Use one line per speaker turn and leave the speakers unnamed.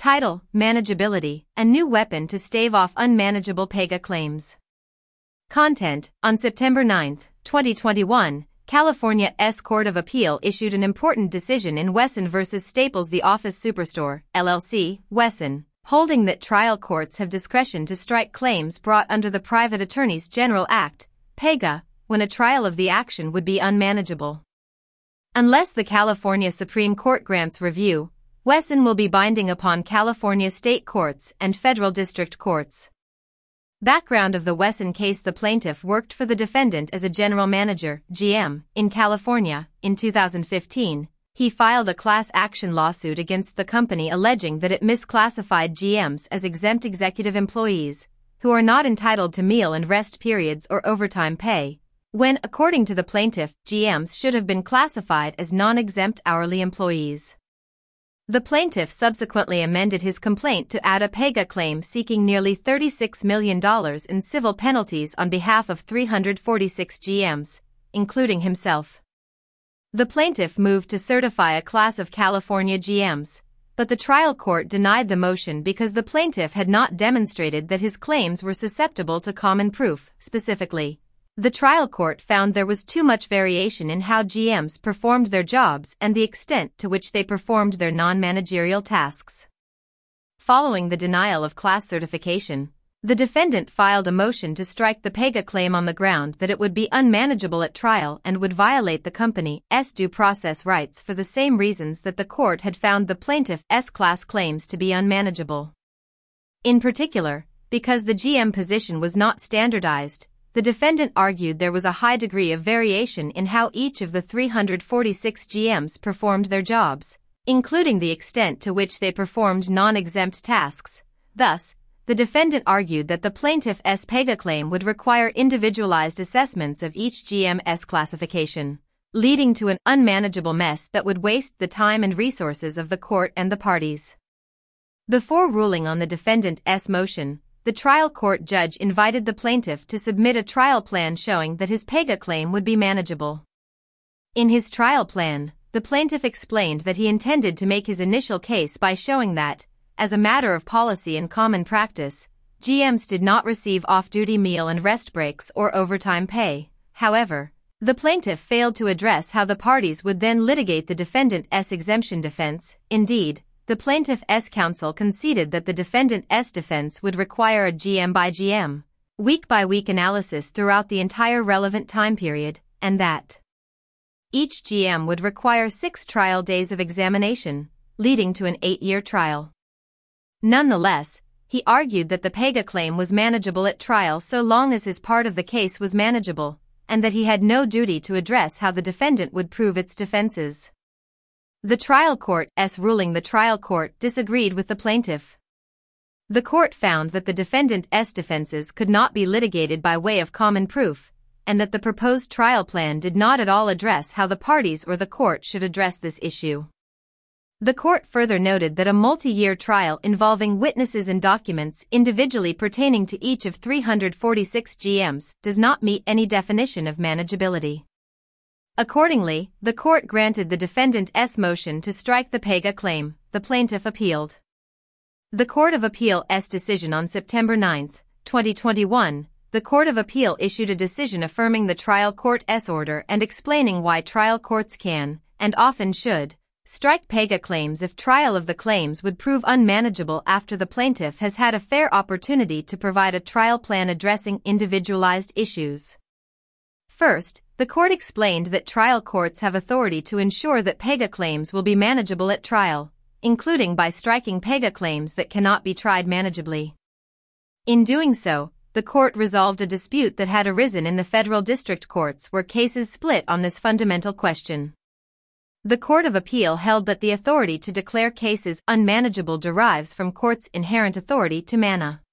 Title: Manageability, a new weapon to stave off unmanageable PEGA claims. Content: On September 9, 2021, California's Court of Appeal issued an important decision in Wesson v. Staples The Office Superstore, LLC, Wesson, holding that trial courts have discretion to strike claims brought under the Private Attorneys General Act, PEGA, when a trial of the action would be unmanageable. Unless the California Supreme Court grants review, Wesson will be binding upon California state courts and federal district courts. Background of the Wesson case: the plaintiff worked for the defendant as a general manager, GM, in California. In 2015, he filed a class action lawsuit against the company alleging that it misclassified GMs as exempt executive employees, who are not entitled to meal and rest periods or overtime pay, when, according to the plaintiff, GMs should have been classified as non-exempt hourly employees. The plaintiff subsequently amended his complaint to add a PEGA claim seeking nearly $36 million in civil penalties on behalf of 346 GMs, including himself. The plaintiff moved to certify a class of California GMs, but the trial court denied the motion because the plaintiff had not demonstrated that his claims were susceptible to common proof. Specifically, the trial court found there was too much variation in how GMs performed their jobs and the extent to which they performed their non-managerial tasks. Following the denial of class certification, the defendant filed a motion to strike the PEGA claim on the ground that it would be unmanageable at trial and would violate the company's due process rights for the same reasons that the court had found the plaintiff's class claims to be unmanageable. In particular, because the GM position was not standardized, the defendant argued there was a high degree of variation in how each of the 346 GMs performed their jobs, including the extent to which they performed non-exempt tasks. Thus, the defendant argued that the plaintiff's PEGA claim would require individualized assessments of each GM's classification, leading to an unmanageable mess that would waste the time and resources of the court and the parties. Before ruling on the defendant's motion, the trial court judge invited the plaintiff to submit a trial plan showing that his PEGA claim would be manageable. In his trial plan, the plaintiff explained that he intended to make his initial case by showing that, as a matter of policy and common practice, GMs did not receive off-duty meal and rest breaks or overtime pay. However, the plaintiff failed to address how the parties would then litigate the defendant's exemption defense. Indeed, the plaintiff's counsel conceded that the defendant's defense would require a GM by GM, week by week analysis throughout the entire relevant time period, and that each GM would require 6 trial days of examination, leading to an 8-year trial. Nonetheless, he argued that the PEGA claim was manageable at trial so long as his part of the case was manageable, and that he had no duty to address how the defendant would prove its defenses. The trial court's ruling: the trial court disagreed with the plaintiff. The court found that the defendant's defenses could not be litigated by way of common proof, and that the proposed trial plan did not at all address how the parties or the court should address this issue. The court further noted that a multi-year trial involving witnesses and documents individually pertaining to each of 346 GMs does not meet any definition of manageability. Accordingly, the court granted the defendant's motion to strike the PEGA claim. The plaintiff appealed. The Court of Appeal's decision on September 9, 2021, the Court of Appeal issued a decision affirming the trial court's order and explaining why trial courts can, and often should, strike PEGA claims if trial of the claims would prove unmanageable after the plaintiff has had a fair opportunity to provide a trial plan addressing individualized issues. First, the court explained that trial courts have authority to ensure that PEGA claims will be manageable at trial, including by striking PEGA claims that cannot be tried manageably. In doing so, the court resolved a dispute that had arisen in the federal district courts where cases split on this fundamental question. The Court of Appeal held that the authority to declare cases unmanageable derives from courts' inherent authority to mana.